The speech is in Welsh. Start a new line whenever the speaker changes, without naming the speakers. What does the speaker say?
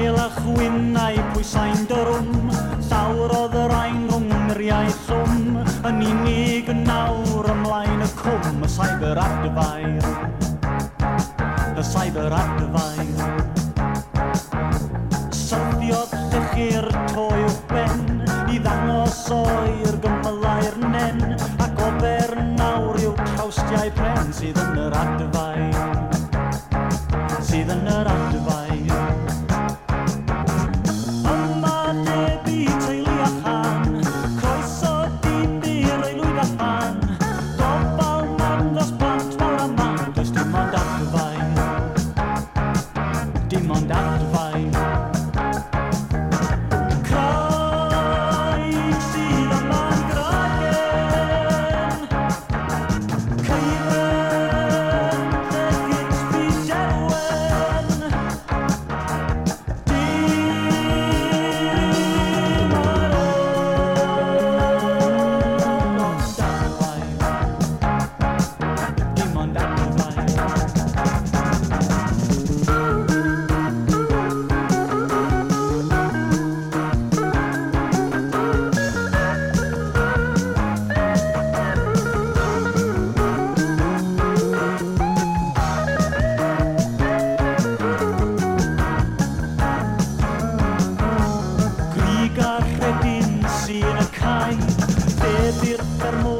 Hael a chwynau pwysau'n dyrwm, llawr oedd yr ein rhwng miriau llwm, yn unig yn nawr ymlaen y cwm, y saibr at dyfair, y saibr at dyfair. Syrthiodd llechu'r toi i'w ben, i ddangos o'r gymylau'r nen, ac ofer nawr i'w trawstiau pren sydd yn yr adfair, sydd yn yr adfair. Yma debu teulu a chan, croeso difyr ei lwyd a chan, gofal man dros plant mawr a man, does dim ond adfair, dim ond adfair. Sy'n y cae, beth i'r ffermwr